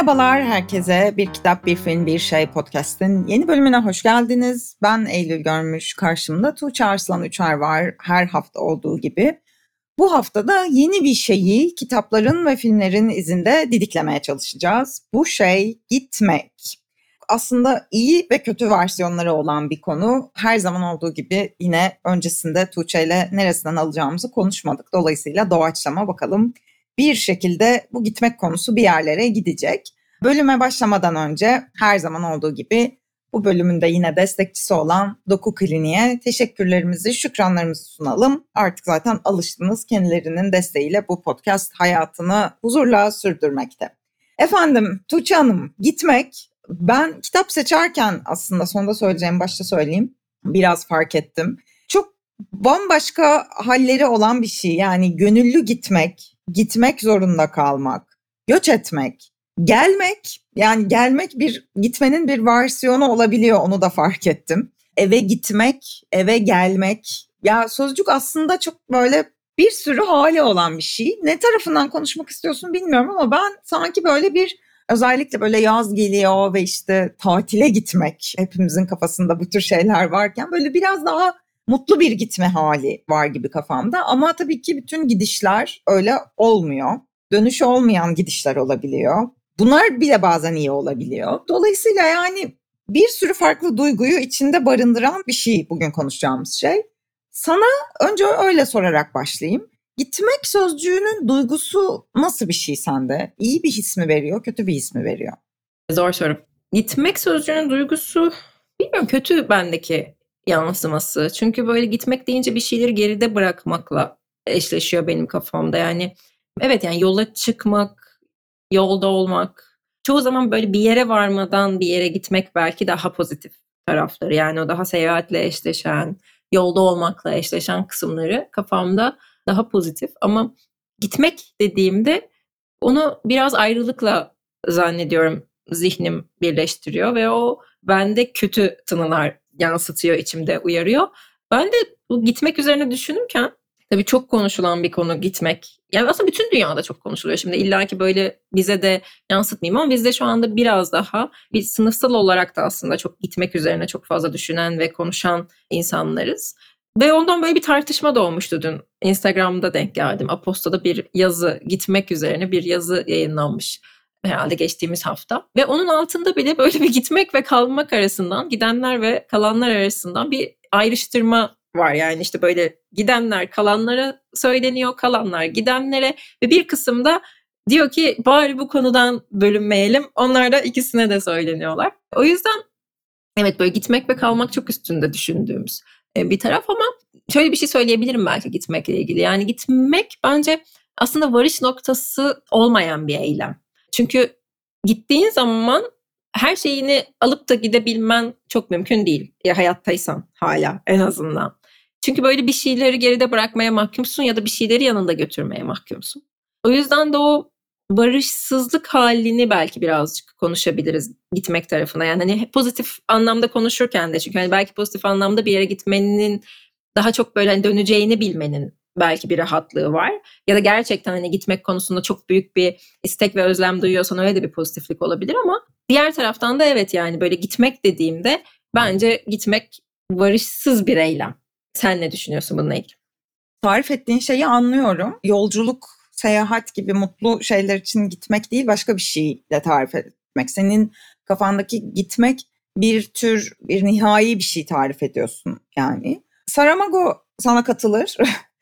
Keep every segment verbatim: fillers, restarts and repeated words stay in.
Merhabalar herkese. Bir Kitap, Bir Film, Bir Şey podcast'in yeni bölümüne hoş geldiniz. Ben Eylül Görmüş, karşımda Tuğçe Arslan Uçar var her hafta olduğu gibi. Bu hafta da yeni bir şeyi kitapların ve filmlerin izinde didiklemeye çalışacağız. Bu şey gitmek. Aslında iyi ve kötü versiyonları olan bir konu. Her zaman olduğu gibi yine öncesinde Tuğçe ile neresinden alacağımızı konuşmadık. Dolayısıyla doğaçlama bakalım. Bir şekilde bu gitmek konusu bir yerlere gidecek. Bölüme başlamadan önce her zaman olduğu gibi bu bölümün de yine destekçisi olan Doku Kliniğe teşekkürlerimizi, şükranlarımızı sunalım. Artık zaten alıştınız, kendilerinin desteğiyle bu podcast hayatını huzurla sürdürmekte. Efendim Tuğçe Hanım, gitmek, ben kitap seçerken aslında sonunda söyleyeceğim, başta söyleyeyim, biraz fark ettim. Çok bambaşka halleri olan bir şey, yani gönüllü gitmek, gitmek zorunda kalmak, göç etmek, gelmek, yani gelmek bir gitmenin bir versiyonu olabiliyor, onu da fark ettim. Eve gitmek, eve gelmek, ya sözcük aslında çok böyle bir sürü hali olan bir şey. Ne tarafından konuşmak istiyorsun bilmiyorum ama ben sanki böyle bir, özellikle böyle yaz geliyor ve işte tatile gitmek, hepimizin kafasında bu tür şeyler varken böyle biraz daha mutlu bir gitme hali var gibi kafamda. Ama tabii ki bütün gidişler öyle olmuyor. Dönüşü olmayan gidişler olabiliyor. Bunlar bile bazen iyi olabiliyor. Dolayısıyla yani bir sürü farklı duyguyu içinde barındıran bir şey bugün konuşacağımız şey. Sana önce öyle sorarak başlayayım. Gitmek sözcüğünün duygusu nasıl bir şey sende? İyi bir his mi veriyor, kötü bir his mi veriyor? Zor soru. Gitmek sözcüğünün duygusu, bilmiyorum, kötü bendeki yansıması. Çünkü böyle gitmek deyince bir şeyleri geride bırakmakla eşleşiyor benim kafamda. Yani evet, yani yola çıkmak, yolda olmak. Çoğu zaman böyle bir yere varmadan bir yere gitmek belki daha pozitif tarafları. Yani o daha seyahatle eşleşen, yolda olmakla eşleşen kısımları kafamda daha pozitif. Ama gitmek dediğimde onu biraz ayrılıkla zannediyorum zihnim birleştiriyor ve o bende kötü tınılar yansıtıyor, içimde uyarıyor. Ben de bu gitmek üzerine düşünürken, tabii çok konuşulan bir konu gitmek. Yani aslında bütün dünyada çok konuşuluyor. Şimdi illaki böyle bize de yansıtmayayım ama bizde şu anda biraz daha bir sınıfsal olarak da aslında çok gitmek üzerine çok fazla düşünen ve konuşan insanlarız. Ve ondan böyle bir tartışma doğmuştu dün. Instagram'da denk geldim. Aposta'da bir yazı, gitmek üzerine bir yazı yayınlanmış herhalde geçtiğimiz hafta. Ve onun altında bile böyle bir gitmek ve kalmak arasından, gidenler ve kalanlar arasından bir ayrıştırma var. Yani işte böyle gidenler kalanlara söyleniyor, kalanlar gidenlere ve bir kısımda diyor ki bari bu konudan bölünmeyelim. Onlar da ikisine de söyleniyorlar. O yüzden evet, böyle gitmek ve kalmak çok üstünde düşündüğümüz bir taraf ama şöyle bir şey söyleyebilirim belki gitmekle ilgili. Yani gitmek bence aslında varış noktası olmayan bir eylem. Çünkü gittiğin zaman her şeyini alıp da gidebilmen çok mümkün değil. Ya hayattaysan hala en azından. Çünkü böyle bir şeyleri geride bırakmaya mahkumsun ya da bir şeyleri yanında götürmeye mahkumsun. O yüzden de o barışsızlık halini belki birazcık konuşabiliriz gitmek tarafına. Yani hani pozitif anlamda konuşurken de, çünkü hani belki pozitif anlamda bir yere gitmenin daha çok böyle hani döneceğini bilmenin belki bir rahatlığı var. Ya da gerçekten hani gitmek konusunda çok büyük bir istek ve özlem duyuyorsan öyle de bir pozitiflik olabilir ama diğer taraftan da evet, yani böyle gitmek dediğimde bence gitmek barışsız bir eylem. Sen ne düşünüyorsun bununla ilgili? Tarif ettiğin şeyi anlıyorum. Yolculuk, seyahat gibi mutlu şeyler için gitmek değil, başka bir şeyle tarif etmek. Senin kafandaki gitmek bir tür, bir nihai bir şey tarif ediyorsun yani. Saramago sana katılır.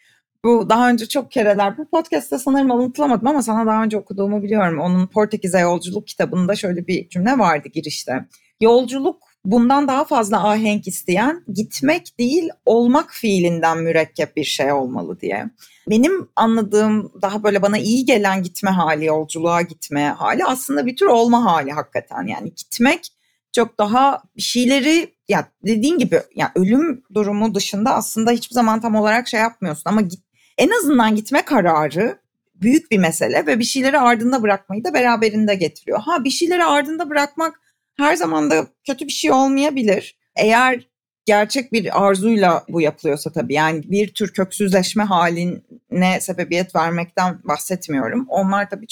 Bu daha önce çok kereler bu podcast'ta sanırım anlatılamadım ama sana daha önce okuduğumu biliyorum. Onun Portekiz'e Yolculuk kitabında şöyle bir cümle vardı girişte. Yolculuk bundan daha fazla ahenk isteyen, gitmek değil olmak fiilinden mürekkep bir şey olmalı diye. Benim anladığım, daha böyle bana iyi gelen gitme hali, yolculuğa gitme hali aslında bir tür olma hali hakikaten. Yani gitmek çok daha bir şeyleri, ya dediğin gibi, ya ölüm durumu dışında aslında hiçbir zaman tam olarak şey yapmıyorsun ama git, en azından gitme kararı büyük bir mesele ve bir şeyleri ardında bırakmayı da beraberinde getiriyor. Ha, bir şeyleri ardında bırakmak her zaman da kötü bir şey olmayabilir. Eğer gerçek bir arzuyla bu yapılıyorsa tabii, yani bir tür köksüzleşme haline sebebiyet vermekten bahsetmiyorum. Onlar tabii çok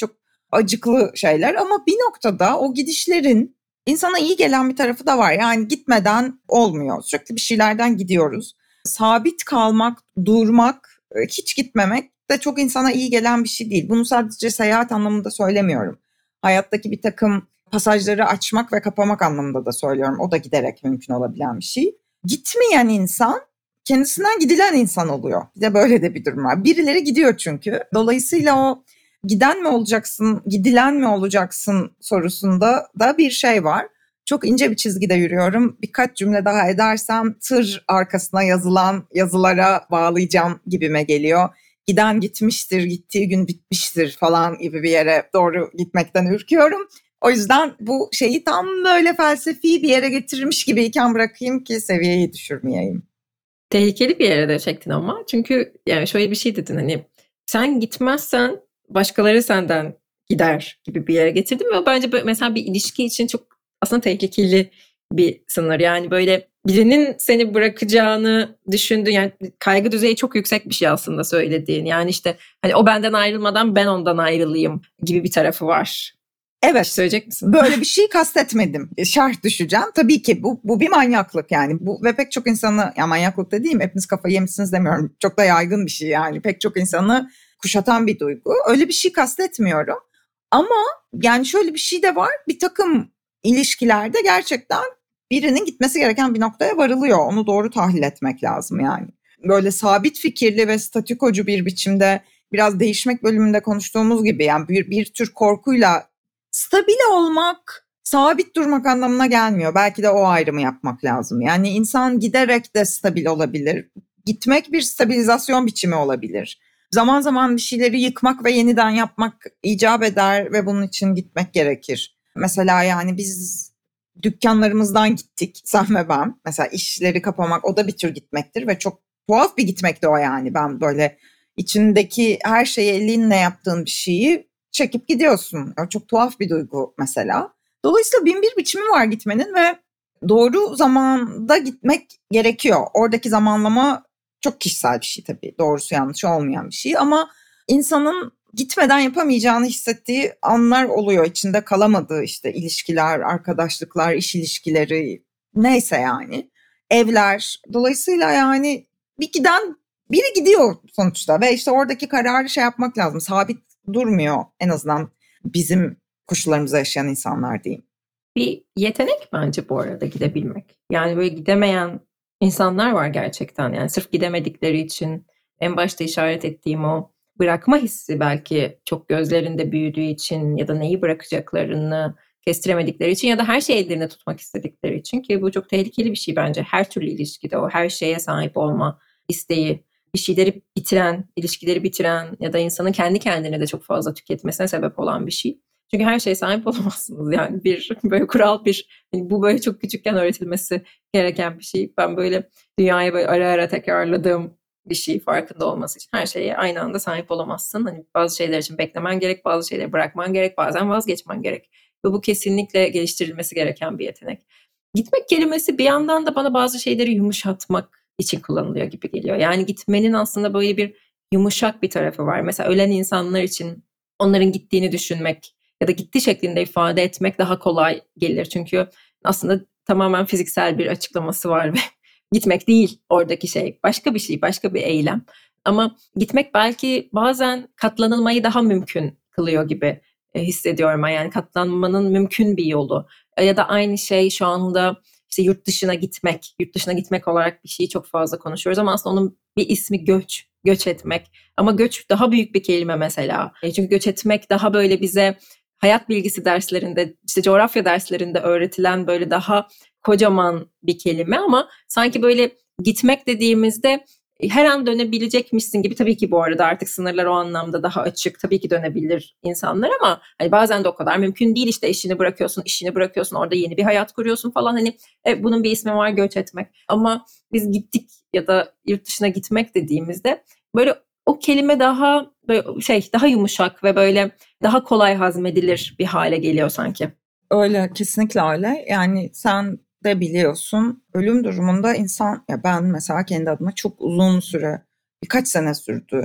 acıklı şeyler ama bir noktada o gidişlerin insana iyi gelen bir tarafı da var. Yani gitmeden olmuyor. Sürekli bir şeylerden gidiyoruz. Sabit kalmak, durmak, hiç gitmemek de çok insana iyi gelen bir şey değil. Bunu sadece seyahat anlamında söylemiyorum. Hayattaki bir takım pasajları açmak ve kapamak anlamında da söylüyorum. O da giderek mümkün olabilen bir şey. Gitmeyen insan kendisinden gidilen insan oluyor. Bir de böyle de bir durum var. Birileri gidiyor çünkü. Dolayısıyla o giden mi olacaksın, gidilen mi olacaksın sorusunda da bir şey var. Çok ince bir çizgide yürüyorum. Birkaç cümle daha edersem tır arkasına yazılan yazılara bağlayacağım gibime geliyor. Giden gitmiştir, gittiği gün bitmiştir falan gibi bir yere doğru gitmekten ürküyorum. O yüzden bu şeyi tam böyle felsefi bir yere getirmiş gibiyken bırakayım ki seviyeyi düşürmeyeyim. Tehlikeli bir yere de çektin ama. Çünkü yani şöyle bir şey dedin, hani sen gitmezsen başkaları senden gider gibi bir yere getirdim ve bence böyle mesela bir ilişki için çok aslında tehlikeli bir sınır. Yani böyle birinin seni bırakacağını düşündüğün, yani kaygı düzeyi çok yüksek bir şey aslında söylediğin. Yani işte hani o benden ayrılmadan ben ondan ayrılayım gibi bir tarafı var. Evet. Söyleyecek misin? Böyle bir şey kastetmedim. Şerh düşeceğim. Tabii ki bu, bu bir manyaklık yani. Bu, ve pek çok insanı, ya manyaklık da değil mi? Hepiniz kafayı yemişsiniz demiyorum. Çok da yaygın bir şey yani. Pek çok insanı kuşatan bir duygu. Öyle bir şey kastetmiyorum. Ama yani şöyle bir şey de var. Bir takım ilişkilerde gerçekten birinin gitmesi gereken bir noktaya varılıyor. Onu doğru tahlil etmek lazım yani. Böyle sabit fikirli ve statükocu bir biçimde, biraz değişmek bölümünde konuştuğumuz gibi yani bir, bir tür korkuyla stabil olmak, sabit durmak anlamına gelmiyor. Belki de o ayrımı yapmak lazım. Yani insan giderek de stabil olabilir. Gitmek bir stabilizasyon biçimi olabilir. Zaman zaman bir şeyleri yıkmak ve yeniden yapmak icap eder ve bunun için gitmek gerekir. Mesela yani biz dükkanlarımızdan gittik, sen ve ben. Mesela işleri kapamak, o da bir tür gitmektir ve çok tuhaf bir gitmekti o yani. Ben böyle içindeki her şeyi elinle yaptığın bir şeyi çekip gidiyorsun. Çok tuhaf bir duygu mesela. Dolayısıyla bin bir biçimi var gitmenin ve doğru zamanda gitmek gerekiyor. Oradaki zamanlama çok kişisel bir şey tabii. Doğrusu yanlışı olmayan bir şey ama insanın gitmeden yapamayacağını hissettiği anlar oluyor. İçinde kalamadığı işte ilişkiler, arkadaşlıklar, iş ilişkileri, neyse yani. Evler. Dolayısıyla yani bir giden biri gidiyor sonuçta ve işte oradaki kararı şey yapmak lazım. Sabit durmuyor en azından bizim koşullarımızda yaşayan insanlar diyeyim. Bir yetenek bence bu arada gidebilmek. Yani böyle gidemeyen insanlar var gerçekten. Yani sırf gidemedikleri için en başta işaret ettiğim o bırakma hissi belki çok gözlerinde büyüdüğü için ya da neyi bırakacaklarını kestiremedikleri için ya da her şeyi ellerinde tutmak istedikleri için, ki bu çok tehlikeli bir şey bence. Her türlü ilişkide o her şeye sahip olma isteği, bir şeyleri bitiren, ilişkileri bitiren ya da insanın kendi kendine de çok fazla tüketmesine sebep olan bir şey. Çünkü her şeye sahip olamazsınız yani, bir böyle kural, bir yani bu böyle çok küçükken öğretilmesi gereken bir şey. Ben böyle dünyaya böyle ara ara tekrarladığım bir şey, farkında olması için. Her şeye aynı anda sahip olamazsın. Hani bazı şeyler için beklemen gerek, bazı şeyleri bırakman gerek, bazen vazgeçmen gerek. Ve bu kesinlikle geliştirilmesi gereken bir yetenek. Gitmek kelimesi bir yandan da bana bazı şeyleri yumuşatmak için kullanılıyor gibi geliyor. Yani gitmenin aslında böyle bir yumuşak bir tarafı var. Mesela ölen insanlar için onların gittiğini düşünmek ya da gitti şeklinde ifade etmek daha kolay gelir. Çünkü aslında tamamen fiziksel bir açıklaması var ve gitmek değil oradaki şey. Başka bir şey, başka bir eylem. Ama gitmek belki bazen katlanılmayı daha mümkün kılıyor gibi hissediyorum. Yani katlanmanın mümkün bir yolu. Ya da aynı şey şu anda işte yurt dışına gitmek. Yurt dışına gitmek olarak bir şeyi çok fazla konuşuyoruz ama aslında onun bir ismi göç. Göç etmek. Ama göç daha büyük bir kelime mesela. Çünkü göç etmek daha böyle bize hayat bilgisi derslerinde, işte coğrafya derslerinde öğretilen böyle daha kocaman bir kelime ama sanki böyle gitmek dediğimizde her an dönebilecekmişsin gibi. Tabii ki bu arada artık sınırlar o anlamda daha açık. Tabii ki dönebilir insanlar ama hani bazen de o kadar mümkün değil. İşte eşini bırakıyorsun, işini bırakıyorsun, orada yeni bir hayat kuruyorsun falan. Hani evet, bunun bir ismi var, göç etmek. Ama biz gittik ya da yurt dışına gitmek dediğimizde böyle o kelime daha böyle şey, daha yumuşak ve böyle daha kolay hazmedilir bir hale geliyor sanki. Öyle, kesinlikle öyle. Yani sen de biliyorsun, ölüm durumunda insan, ya ben mesela kendi adıma çok uzun süre, birkaç sene sürdü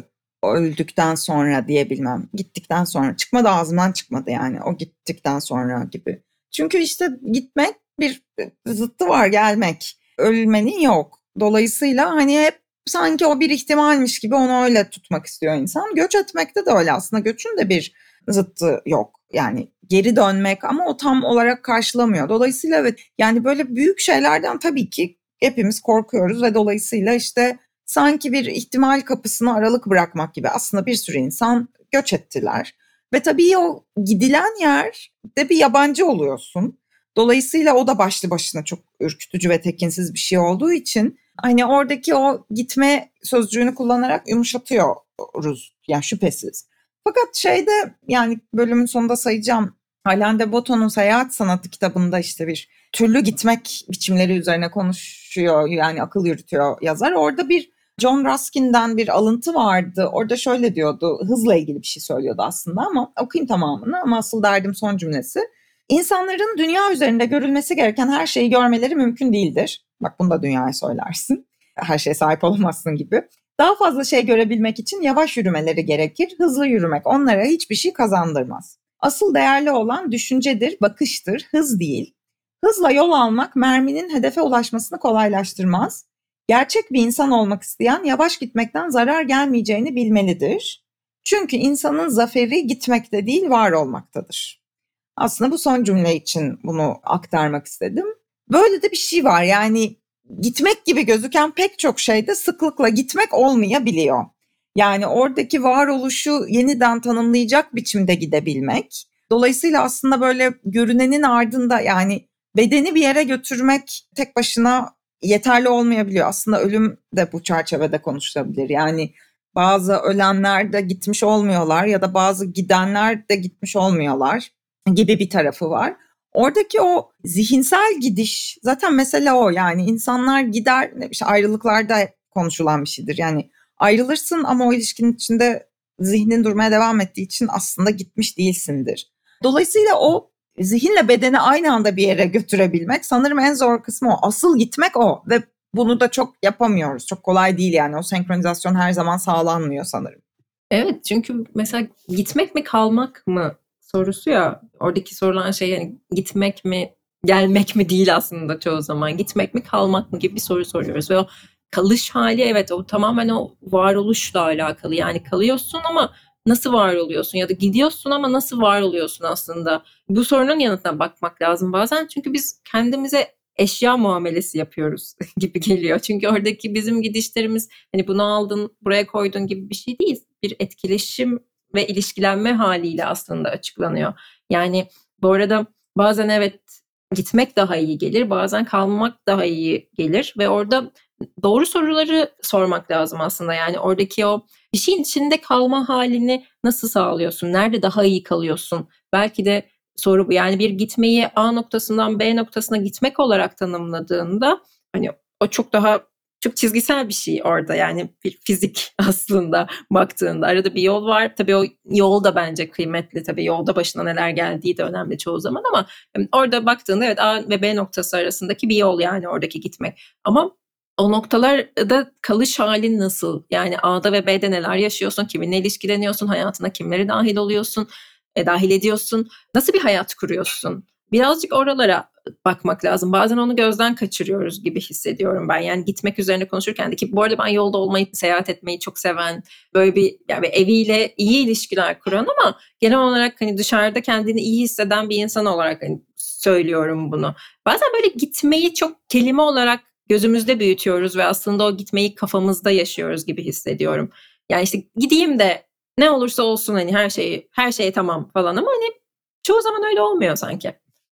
öldükten sonra diyebilmem. Gittikten sonra. Çıkmadı, ağzımdan çıkmadı yani. O gittikten sonra gibi. Çünkü işte gitmek bir zıttı var, gelmek. Ölmenin yok. Dolayısıyla hani hep sanki o bir ihtimalmiş gibi onu öyle tutmak istiyor insan. Göç etmekte de öyle aslında. Göçün de bir zıttı yok. Yani geri dönmek ama o tam olarak karşılamıyor. Dolayısıyla evet, yani böyle büyük şeylerden tabii ki hepimiz korkuyoruz ve dolayısıyla işte sanki bir ihtimal kapısını aralık bırakmak gibi aslında bir sürü insan göç ettiler. Ve tabii o gidilen yerde bir yabancı oluyorsun. Dolayısıyla o da başlı başına çok ürkütücü ve tekinsiz bir şey olduğu için hani oradaki o gitme sözcüğünü kullanarak yumuşatıyoruz yani şüphesiz. Fakat şeyde, yani bölümün sonunda sayacağım, Alain de Botton'un Seyahat Sanatı kitabında işte bir türlü gitmek biçimleri üzerine konuşuyor, yani akıl yürütüyor yazar. Orada bir John Ruskin'den bir alıntı vardı. Orada şöyle diyordu, hızla ilgili bir şey söylüyordu aslında ama okuyayım tamamını, ama asıl derdim son cümlesi. İnsanların dünya üzerinde görülmesi gereken her şeyi görmeleri mümkün değildir. Bak bunu da dünyaya söylersin. Her şeye sahip olamazsın gibi. Daha fazla şey görebilmek için yavaş yürümeleri gerekir. Hızlı yürümek onlara hiçbir şey kazandırmaz. Asıl değerli olan düşüncedir, bakıştır, hız değil. Hızla yol almak merminin hedefe ulaşmasını kolaylaştırmaz. Gerçek bir insan olmak isteyen yavaş gitmekten zarar gelmeyeceğini bilmelidir. Çünkü insanın zaferi gitmekte değil, var olmaktadır. Aslında bu son cümle için bunu aktarmak istedim. Böyle de bir şey var, yani gitmek gibi gözüken pek çok şeyde sıklıkla gitmek olmayabiliyor. Yani oradaki varoluşu yeniden tanımlayacak biçimde gidebilmek. Dolayısıyla aslında böyle görünenin ardında, yani bedeni bir yere götürmek tek başına yeterli olmayabiliyor. Aslında ölüm de bu çerçevede konuşulabilir. Yani bazı ölenler de gitmiş olmuyorlar ya da bazı gidenler de gitmiş olmuyorlar gibi bir tarafı var. Oradaki o zihinsel gidiş zaten mesele o, yani insanlar gider, işte ayrılıklarda konuşulan bir şeydir. Yani ayrılırsın ama o ilişkinin içinde zihnin durmaya devam ettiği için aslında gitmiş değilsindir. Dolayısıyla o zihinle bedeni aynı anda bir yere götürebilmek sanırım en zor kısmı o. Asıl gitmek o ve bunu da çok yapamıyoruz. Çok kolay değil yani, o senkronizasyon her zaman sağlanmıyor sanırım. Evet, çünkü mesela gitmek mi kalmak mı sorusu ya, oradaki sorulan şey yani gitmek mi gelmek mi değil aslında çoğu zaman. Gitmek mi kalmak mı gibi bir soru soruyoruz ve o kalış hali, evet, o tamamen o varoluşla alakalı. Yani kalıyorsun ama nasıl var oluyorsun, ya da gidiyorsun ama nasıl var oluyorsun aslında. Bu sorunun yanıtına bakmak lazım bazen, çünkü biz kendimize eşya muamelesi yapıyoruz gibi geliyor. Çünkü oradaki bizim gidişlerimiz hani bunu aldın buraya koydun gibi bir şey değil. Bir etkileşim ve ilişkilenme haliyle aslında açıklanıyor. Yani bu arada bazen evet gitmek daha iyi gelir, bazen kalmak daha iyi gelir ve orada doğru soruları sormak lazım aslında. Yani oradaki o bir şeyin içinde kalma halini nasıl sağlıyorsun? Nerede daha iyi kalıyorsun? Belki de soru bu. Yani bir gitmeyi A noktasından B noktasına gitmek olarak tanımladığında hani o çok daha çok çizgisel bir şey orada, yani bir fizik aslında baktığında. Arada bir yol var. Tabii o yol da bence kıymetli. Tabii yolda başına neler geldiği de önemli çoğu zaman, ama orada baktığında evet A ve B noktası arasındaki bir yol, yani oradaki gitmek. Ama o noktalarda kalış halin nasıl? Yani A'da ve B'de neler yaşıyorsun? Kiminle ilişkileniyorsun? Hayatına kimleri dahil oluyorsun? E, dahil ediyorsun? Nasıl bir hayat kuruyorsun? Birazcık oralara bakmak lazım. Bazen onu gözden kaçırıyoruz gibi hissediyorum ben. Yani gitmek üzerine konuşurken de, ki bu arada ben yolda olmayı, seyahat etmeyi çok seven, böyle bir yani eviyle iyi ilişkiler kuran ama genel olarak hani dışarıda kendini iyi hisseden bir insan olarak hani söylüyorum bunu. Bazen böyle gitmeyi çok kelime olarak gözümüzde büyütüyoruz ve aslında o gitmeyi kafamızda yaşıyoruz gibi hissediyorum. Yani işte gideyim de ne olursa olsun hani her şeyi her şeye tamam falan, ama hani çoğu zaman öyle olmuyor sanki.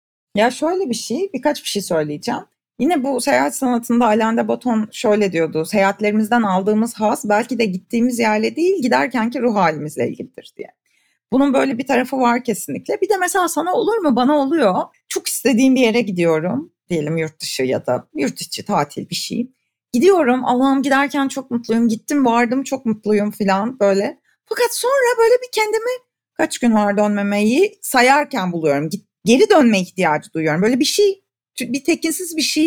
Ya şöyle bir şey, birkaç bir şey söyleyeceğim. Yine bu seyahat sanatında Alain de Botton şöyle diyordu: seyahatlerimizden aldığımız haz belki de gittiğimiz yerle değil, giderkenki ruh halimizle ilgilidir diye. Bunun böyle bir tarafı var kesinlikle. Bir de mesela sana olur mu? Bana oluyor. Çok istediğim bir yere gidiyorum. Diyelim yurt dışı ya da yurt içi tatil bir şey. Gidiyorum, Allah'ım giderken çok mutluyum. Gittim, vardım, çok mutluyum falan böyle. Fakat sonra böyle bir kendimi kaç gün var dönmemeyi sayarken buluyorum. Geri dönme ihtiyacı duyuyorum. Böyle bir şey, bir tekinsiz bir şey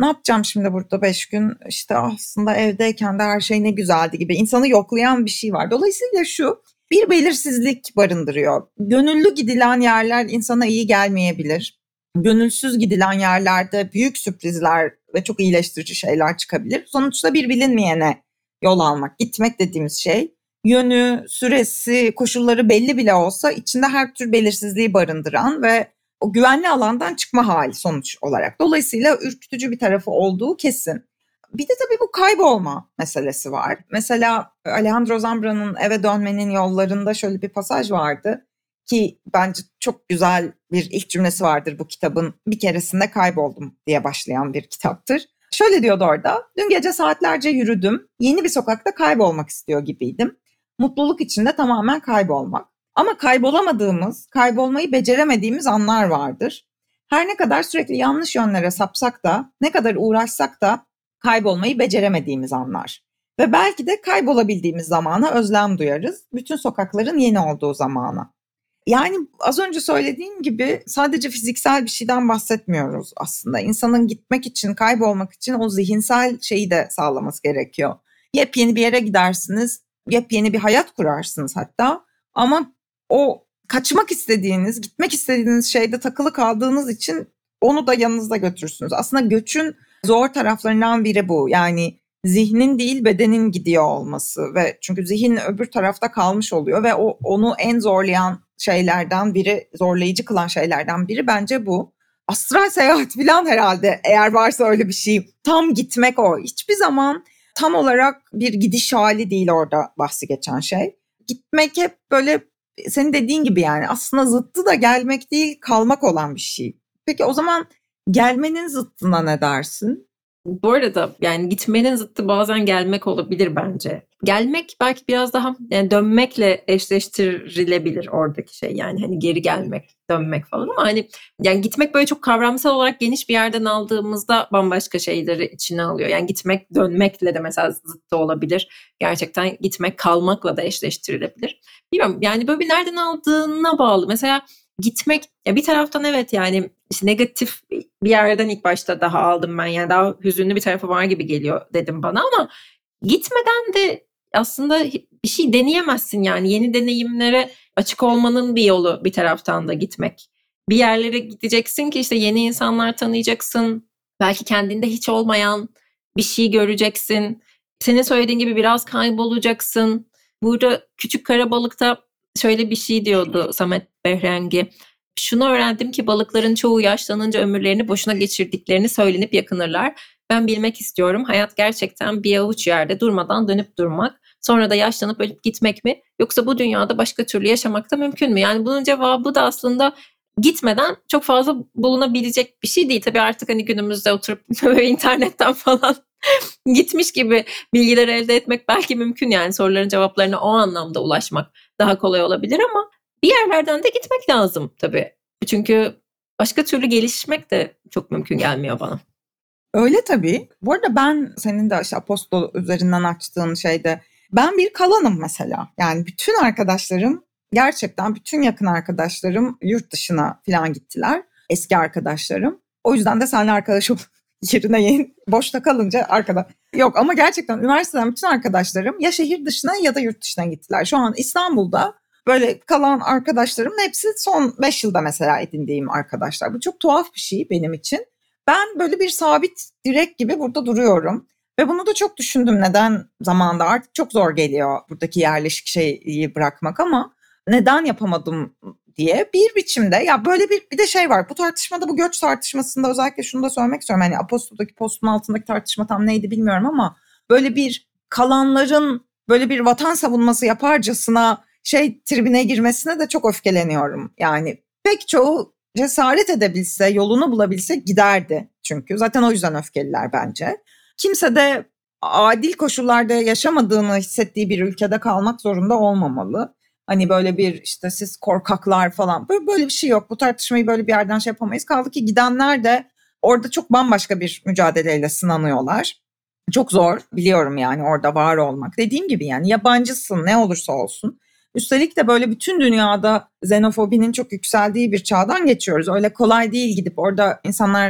ne yapacağım şimdi burada beş gün, işte aslında evdeyken de her şey ne güzeldi gibi insanı yoklayan bir şey var. Dolayısıyla şu bir belirsizlik barındırıyor. Gönüllü gidilen yerler insana iyi gelmeyebilir. Gönülsüz gidilen yerlerde büyük sürprizler ve çok iyileştirici şeyler çıkabilir. Sonuçta bir bilinmeyene yol almak, gitmek dediğimiz şey yönü, süresi, koşulları belli bile olsa içinde her tür belirsizliği barındıran ve o güvenli alandan çıkma hali sonuç olarak. Dolayısıyla ürkütücü bir tarafı olduğu kesin. Bir de tabii bu kaybolma meselesi var. Mesela Alejandro Zambra'nın Eve Dönmenin Yollarında şöyle bir pasaj vardı ki bence çok güzel bir ilk cümlesi vardır bu kitabın. Bir keresinde kayboldum diye başlayan bir kitaptır. Şöyle diyordu orada: dün gece saatlerce yürüdüm, yeni bir sokakta kaybolmak istiyor gibiydim. Mutluluk içinde tamamen kaybolmak. Ama kaybolamadığımız, kaybolmayı beceremediğimiz anlar vardır. Her ne kadar sürekli yanlış yönlere sapsak da, ne kadar uğraşsak da kaybolmayı beceremediğimiz anlar. Ve belki de kaybolabildiğimiz zamana özlem duyarız. Bütün sokakların yeni olduğu zamana. Yani az önce söylediğim gibi sadece fiziksel bir şeyden bahsetmiyoruz aslında. İnsanın gitmek için, kaybolmak için o zihinsel şeyi de sağlaması gerekiyor. Yepyeni bir yere gidersiniz, yepyeni bir hayat kurarsınız hatta. Ama o kaçmak istediğiniz, gitmek istediğiniz şeyde takılı kaldığınız için onu da yanınızda götürürsünüz. Aslında göçün zor taraflarından biri bu. Yani zihnin değil bedenin gidiyor olması ve çünkü zihin öbür tarafta kalmış oluyor ve o onu en zorlayan şeylerden biri, zorlayıcı kılan şeylerden biri bence bu. Astral seyahat falan herhalde, eğer varsa öyle bir şey. Tam gitmek o. Hiçbir zaman tam olarak bir gidiş hali değil orada bahsi geçen şey. Gitmek hep böyle senin dediğin gibi, yani aslında zıttı da gelmek değil kalmak olan bir şey. Peki o zaman gelmenin zıttına ne dersin? Bu arada yani gitmenin zıttı bazen gelmek olabilir bence. Gelmek belki biraz daha yani dönmekle eşleştirilebilir oradaki şey. Yani hani geri gelmek, dönmek falan ama hani yani gitmek böyle çok kavramsal olarak geniş bir yerden aldığımızda bambaşka şeyleri içine alıyor. Yani gitmek dönmekle de mesela zıttı olabilir. Gerçekten gitmek kalmakla da eşleştirilebilir. Bilmiyorum yani böyle bir nereden aldığına bağlı. Mesela gitmek ya bir taraftan evet yani işte negatif bir yerden ilk başta daha aldım ben, yani daha hüzünlü bir tarafı var gibi geliyor dedim bana ama gitmeden de aslında bir şey deneyemezsin, yani yeni deneyimlere açık olmanın bir yolu bir taraftan da gitmek. Bir yerlere gideceksin ki işte yeni insanlar tanıyacaksın, belki kendinde hiç olmayan bir şey göreceksin, senin söylediğin gibi biraz kaybolacaksın. Burada Küçük Karabalık'ta şöyle bir şey diyordu Samet Behrengi. Şunu öğrendim ki balıkların çoğu yaşlanınca ömürlerini boşuna geçirdiklerini söylenip yakınırlar. Ben bilmek istiyorum, hayat gerçekten bir avuç yerde durmadan dönüp durmak, sonra da yaşlanıp ölüp gitmek mi? Yoksa bu dünyada başka türlü yaşamak da mümkün mü? Yani bunun cevabı da aslında gitmeden çok fazla bulunabilecek bir şey değil. Tabii artık hani günümüzde oturup böyle internetten falan gitmiş gibi bilgiler elde etmek belki mümkün, yani soruların cevaplarına o anlamda ulaşmak daha kolay olabilir ama bir yerlerden de gitmek lazım tabii. Çünkü başka türlü gelişmek de çok mümkün gelmiyor bana. Öyle tabii. Bu arada ben senin de işte Apostol üzerinden açtığın şeyde ben bir kalanım mesela. Yani bütün arkadaşlarım, gerçekten bütün yakın arkadaşlarım yurt dışına falan gittiler. Eski arkadaşlarım. O yüzden de seninle arkadaş olup yerine yeni boşta kalınca arkadaş. Yok ama gerçekten üniversiteden bütün arkadaşlarım ya şehir dışına ya da yurt dışına gittiler. Şu an İstanbul'da böyle kalan arkadaşlarımın hepsi son beş yılda mesela edindiğim arkadaşlar. Bu çok tuhaf bir şey benim için. Ben böyle bir sabit direk gibi burada duruyorum. Ve bunu da çok düşündüm, neden zamanında artık çok zor geliyor buradaki yerleşik şeyi bırakmak ama neden yapamadım diye bir biçimde ya böyle bir bir de şey var bu tartışmada, bu göç tartışmasında özellikle şunu da söylemek istiyorum. Hani Apostol'daki postun altındaki tartışma tam neydi bilmiyorum ama böyle bir kalanların böyle bir vatan savunması yaparcasına şey tribine girmesine de çok öfkeleniyorum. Yani pek çoğu cesaret edebilse, yolunu bulabilse giderdi çünkü. Zaten o yüzden öfkeliler bence. Kimse de adil koşullarda yaşamadığını hissettiği bir ülkede kalmak zorunda olmamalı. Hani böyle bir işte siz korkaklar falan, böyle, böyle bir şey yok. Bu tartışmayı böyle bir yerden şey yapamayız. Kaldı ki gidenler de orada çok bambaşka bir mücadeleyle sınanıyorlar. Çok zor biliyorum yani orada var olmak. Dediğim gibi yani yabancısın ne olursa olsun. Üstelik de böyle bütün dünyada xenofobinin çok yükseldiği bir çağdan geçiyoruz. Öyle kolay değil gidip orada insanlar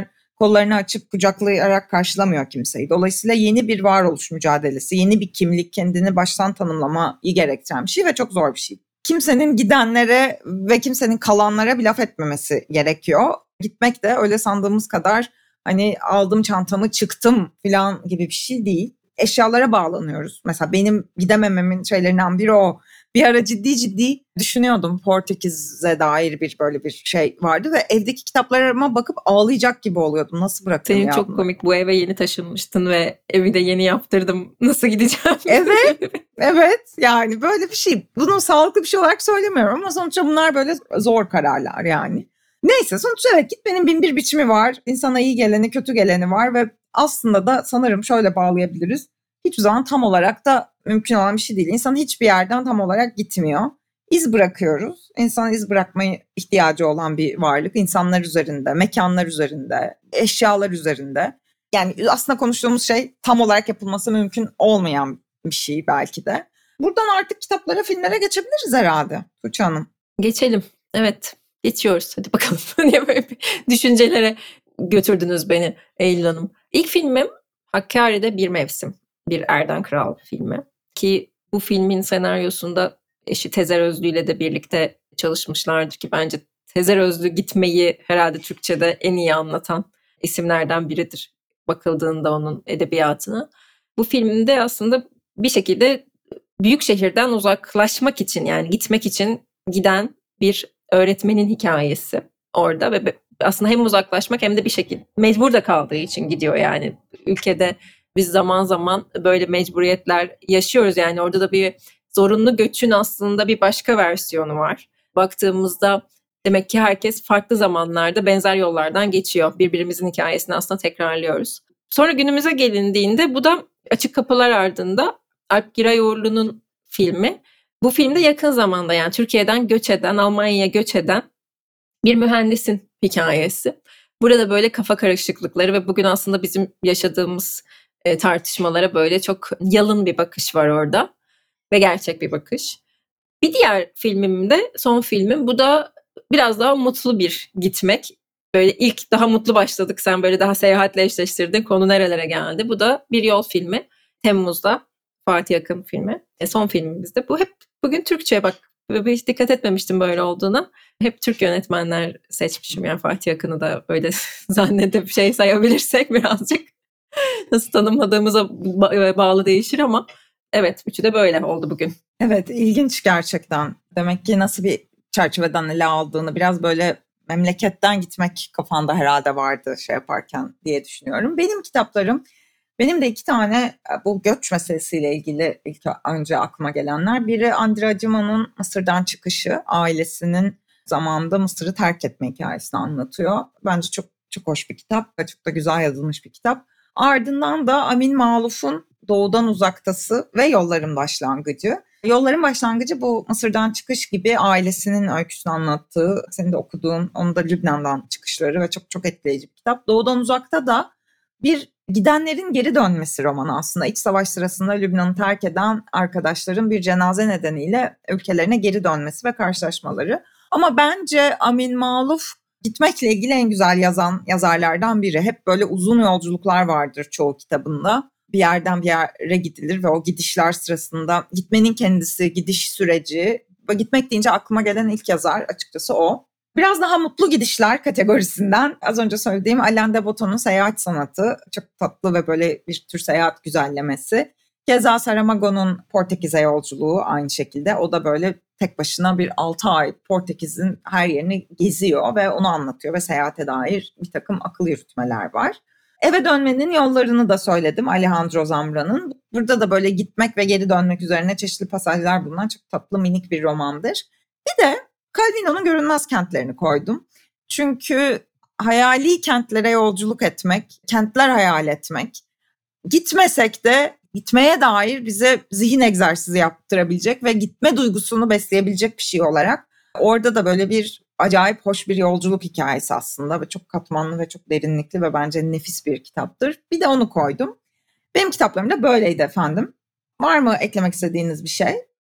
kollarını açıp kucaklayarak karşılamıyor kimseyi. Dolayısıyla yeni bir varoluş mücadelesi, yeni bir kimlik, kendini baştan tanımlamayı gerektiren bir şey ve çok zor bir şey. Kimsenin gidenlere ve kimsenin kalanlara bir laf etmemesi gerekiyor. Gitmek de öyle sandığımız kadar hani aldım çantamı çıktım falan gibi bir şey değil. Eşyalara bağlanıyoruz. Mesela benim gidemememin şeylerinden biri o. Bir ara ciddi ciddi düşünüyordum. Portekiz'e dair bir böyle bir şey vardı ve evdeki kitaplarıma bakıp ağlayacak gibi oluyordum. Nasıl bırakayım Senin ya çok bunu? komik, bu eve yeni taşınmıştın ve evi de yeni yaptırdım. Nasıl gideceğim? Evet, evet yani böyle bir şey. Bunu sağlıklı bir şey olarak söylemiyorum ama sonuçta bunlar böyle zor kararlar yani. Neyse sonuçta evet gitmenin bin bir biçimi var. İnsana iyi geleni kötü geleni var ve aslında da sanırım şöyle bağlayabiliriz. Hiçbir zaman tam olarak da mümkün olan bir şey değil. İnsan hiçbir yerden tam olarak gitmiyor. İz bırakıyoruz. İnsan iz bırakmaya ihtiyacı olan bir varlık. İnsanlar üzerinde, mekanlar üzerinde, eşyalar üzerinde. Yani aslında konuştuğumuz şey tam olarak yapılması mümkün olmayan bir şey belki de. Buradan artık kitaplara, filmlere geçebiliriz herhalde Tuğçe Hanım. Geçelim. Evet. Geçiyoruz. Hadi bakalım. Niye böyle bir düşüncelere götürdünüz beni Eylül Hanım. İlk filmim Hakkari'de Bir Mevsim. Bir Erden Kral filmi. Ki bu filmin senaryosunda eşi Tezer Özlü ile de birlikte çalışmışlardır ki bence Tezer Özlü gitmeyi herhalde Türkçe'de en iyi anlatan isimlerden biridir. Bakıldığında onun edebiyatına. Bu filmde aslında bir şekilde büyük şehirden uzaklaşmak için yani gitmek için giden bir öğretmenin hikayesi orada ve aslında hem uzaklaşmak hem de bir şekilde mecbur da kaldığı için gidiyor yani. Ülkede biz zaman zaman böyle mecburiyetler yaşıyoruz yani orada da bir zorunlu göçün aslında bir başka versiyonu var. Baktığımızda demek ki herkes farklı zamanlarda benzer yollardan geçiyor. Birbirimizin hikayesini aslında tekrarlıyoruz. Sonra günümüze gelindiğinde bu da Açık Kapılar Ardında Alp Giray Uğurlu'nun filmi. Bu filmde yakın zamanda yani Türkiye'den göç eden, Almanya'ya göç eden bir mühendisin hikayesi. Burada böyle kafa karışıklıkları ve bugün aslında bizim yaşadığımız e, tartışmalara böyle çok yalın bir bakış var orada ve gerçek bir bakış. Bir diğer filmim de son filmim. Bu da biraz daha mutlu bir gitmek. Böyle ilk daha mutlu başladık. Sen böyle daha seyahatle eşleştirdin. Konu nerelere geldi? Bu da Bir Yol filmi. Temmuz'da Fatih Akın filmi. E, son filmimiz de bu. Hep bugün Türkçe bak. Hiç dikkat etmemiştim böyle olduğuna. Hep Türk yönetmenler seçmişim. Yani Fatih Akın'ı da böyle zannedip şey sayabilirsek birazcık. Nasıl tanımladığımıza ba- bağlı değişir ama evet üçü de böyle oldu bugün. Evet ilginç gerçekten. Demek ki nasıl bir çerçeveden ele aldığını biraz böyle memleketten gitmek kafanda herhalde vardı şey yaparken diye düşünüyorum. Benim kitaplarım, benim de iki tane bu göç meselesiyle ilgili ilk önce aklıma gelenler. Biri Andrea Acıman'ın Mısır'dan çıkışı, ailesinin zamanında Mısır'ı terk etme hikayesini anlatıyor. Bence çok çok hoş bir kitap ve çok da güzel yazılmış bir kitap. Ardından da Amin Maluf'un Doğudan Uzaktası ve Yolların Başlangıcı. Yolların Başlangıcı bu Mısır'dan çıkış gibi ailesinin öyküsünü anlattığı, senin de okuduğun, onun da Lübnan'dan çıkışları ve çok çok etkileyici bir kitap. Doğudan Uzakta da bir gidenlerin geri dönmesi romanı aslında. İç savaş sırasında Lübnan'ı terk eden arkadaşların bir cenaze nedeniyle ülkelerine geri dönmesi ve karşılaşmaları. Ama bence Amin Maluf gitmekle ilgili en güzel yazan yazarlardan biri. Hep böyle uzun yolculuklar vardır çoğu kitabında. Bir yerden bir yere gidilir ve o gidişler sırasında gitmenin kendisi, gidiş süreci ve gitmek deyince aklıma gelen ilk yazar açıkçası o. Biraz daha mutlu gidişler kategorisinden az önce söylediğim Alain de Botton'un Seyahat Sanatı çok tatlı ve böyle bir tür seyahat güzellemesi. Keza Saramago'nun Portekiz'e yolculuğu aynı şekilde. O da böyle tek başına bir altı ay Portekiz'in her yerini geziyor ve onu anlatıyor ve seyahate dair bir takım akıl yürütmeler var. Eve dönmenin yollarını da söyledim Alejandro Zambra'nın. Burada da böyle gitmek ve geri dönmek üzerine çeşitli pasajlar bulunan çok tatlı minik bir romandır. Bir de Calvino'nun Görünmez Kentlerini koydum. Çünkü hayali kentlere yolculuk etmek, kentler hayal etmek, gitmesek de gitmeye dair bize zihin egzersizi yaptırabilecek ve gitme duygusunu besleyebilecek bir şey olarak orada da böyle bir acayip hoş bir yolculuk hikayesi aslında ve çok katmanlı ve çok derinlikli ve bence nefis bir kitaptır. Bir de onu koydum. Benim kitaplarım da böyleydi efendim. Var mı eklemek istediğiniz bir şey?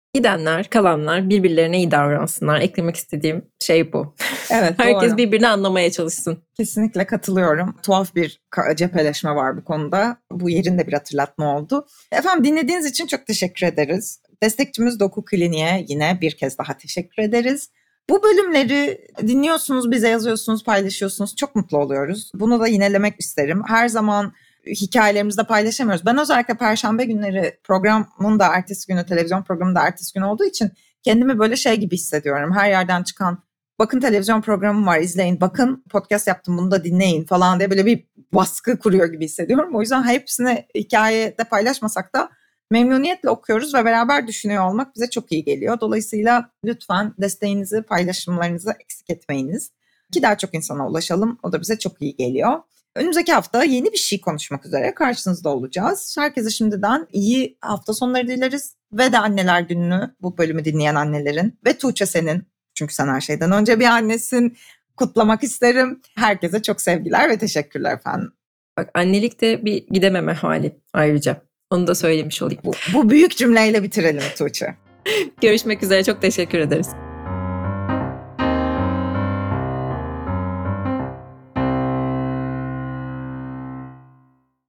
Gidenler, kalanlar birbirlerine iyi davransınlar. Eklemek istediğim şey bu. Evet, Herkes doğru. birbirini anlamaya çalışsın. Kesinlikle katılıyorum. Tuhaf bir cepheleşme var bu konuda. Bu yerinde bir hatırlatma oldu. Efendim dinlediğiniz için çok teşekkür ederiz. Destekçimiz Doku Kliniğe yine bir kez daha teşekkür ederiz. Bu bölümleri dinliyorsunuz, bize yazıyorsunuz, paylaşıyorsunuz. Çok mutlu oluyoruz. Bunu da yinelemek isterim. Her zaman hikayelerimizde paylaşamıyoruz. Ben özellikle Perşembe günleri programın da ertesi günü, televizyon programının da ertesi günü olduğu için kendimi böyle şey gibi hissediyorum. Her yerden çıkan, bakın televizyon programım var, izleyin, bakın podcast yaptım, bunu da dinleyin falan diye böyle bir baskı kuruyor gibi hissediyorum. O yüzden hepsini hikayede paylaşmasak da memnuniyetle okuyoruz ve beraber düşünüyor olmak bize çok iyi geliyor. Dolayısıyla lütfen desteğinizi, paylaşımlarınızı eksik etmeyiniz ki daha çok insana ulaşalım. O da bize çok iyi geliyor. Önümüzdeki hafta yeni bir şey konuşmak üzere karşınızda olacağız. Herkese şimdiden iyi hafta sonları dileriz. Ve de Anneler Günü'nü bu bölümü dinleyen annelerin ve Tuğçe senin, çünkü sen her şeyden önce bir annesin, kutlamak isterim. Herkese çok sevgiler ve teşekkürler efendim. Bak, annelik de bir gidememe hali ayrıca. Onu da söylemiş olayım. Bu, bu büyük cümleyle bitirelim Tuğçe. Görüşmek üzere, çok teşekkür ederiz.